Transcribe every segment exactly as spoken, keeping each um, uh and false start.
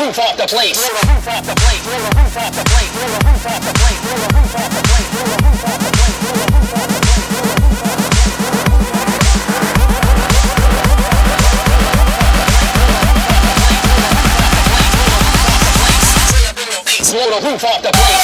roof off the place. Blow the roof off the place. Blow the roof off the place. Blow the roof off the place. Blow the roof off the place. Blow the roof off the place. Blow the roof off the place. Blow the roof off the place. Blow the roof off the place.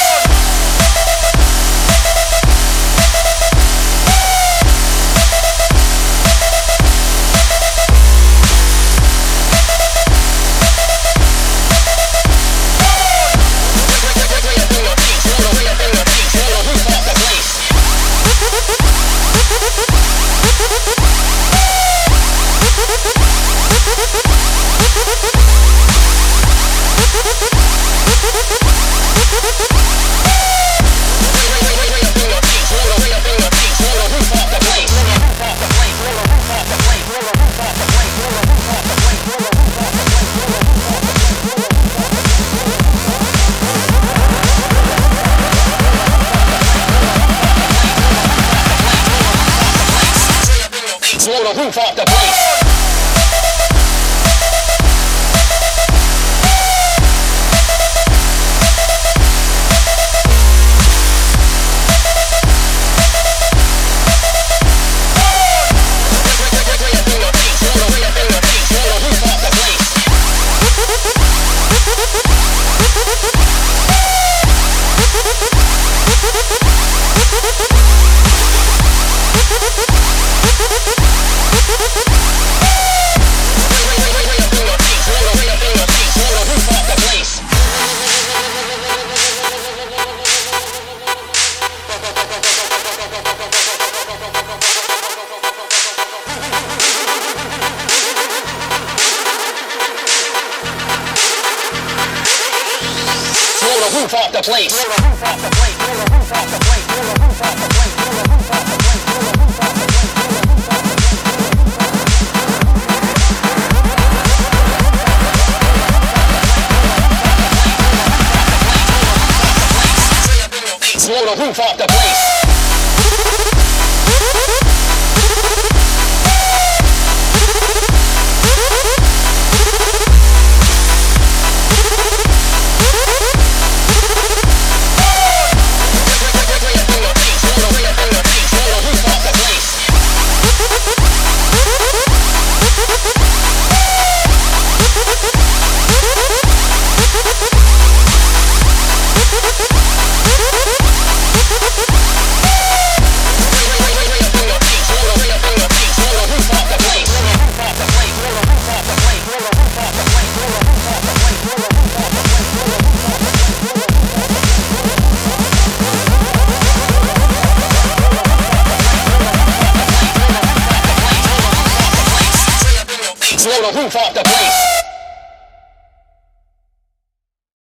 Blow the roof off the place. Blow the roof off the place. Blow the roof off the place. Blow the roof off the place. Blow the roof off the place. Blow the roof off the place. Blow the roof off the place. Blow the roof off the place. Blow the roof off the place.